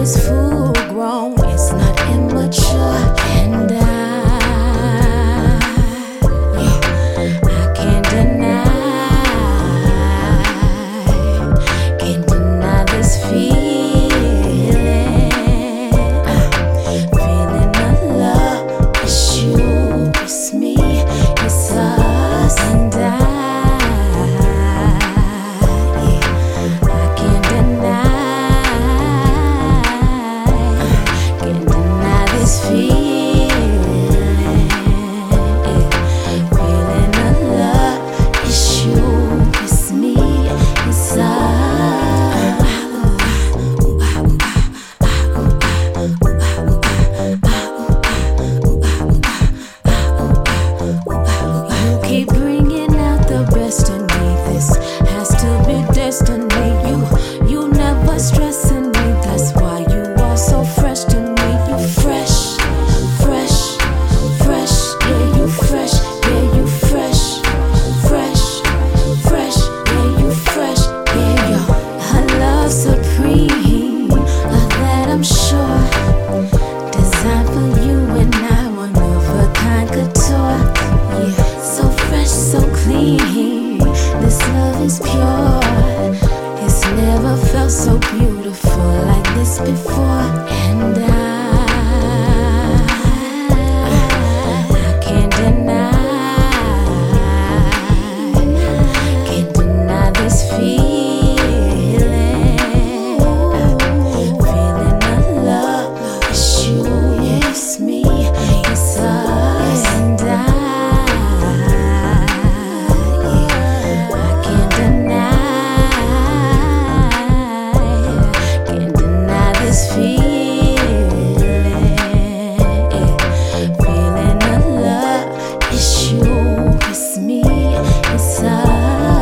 is full grown, it's not immature. And I can't deny this feeling. Feeling of love, it's you, it's me, it's us. And I can't deny this feeling. Feeling of love, it's you, it's me, it's us. You keep bringing out the best in me. This has to be destiny. You never stressing me. That's why you are so fresh to me. You fresh, fresh, fresh. Yeah, you fresh. Yeah, you fresh, fresh, fresh. Yeah, you fresh. Yeah, your love supreme. Of that I'm sure. Designed for you and I, one of a kind couture. Yeah, so fresh, so clean. This love is pure. It's never felt so beautiful like this before. And I can't deny this feeling. Feeling of love, it's you, it's me, it's us. And I can't deny this feeling. Feeling of love, it's you, it's me, it's us.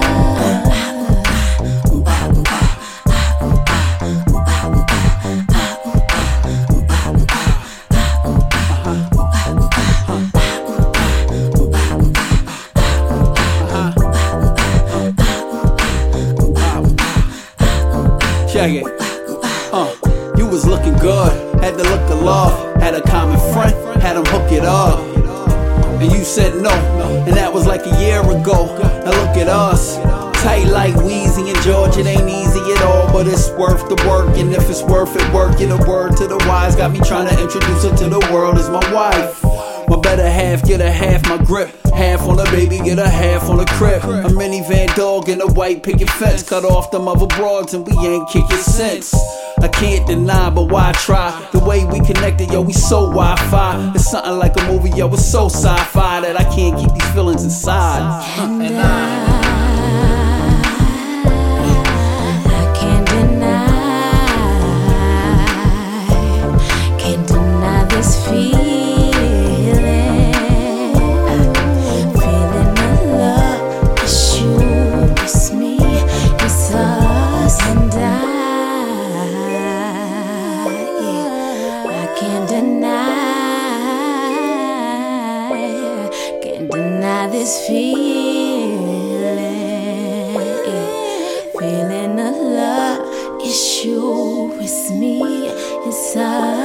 Check it. You was looking good, had to look aloft, had a common friend, had him hook it up. And you said no, and that was like a year ago. Now look at us, tight like Weezy and George. It ain't easy at all, but it's worth the work. And if it's worth it, work it. A word to the wise, got me trying to introduce her to the world as my wife. My better half, get a half my grip. Half on the baby, get a half on the crib. A minivan dog and a white picket fence. Cut off them other broads and we ain't kicking sense. I can't deny, but why try? The way we connected, yo, we so Wi-Fi. It's something like a movie, yo, it's so sci-fi that I can't keep these feelings inside. And I can't deny this feeling. Feeling of love, it's you, it's me, it's us. And I can't deny this feeling. Feeling of love, it's you, it's me, it's us.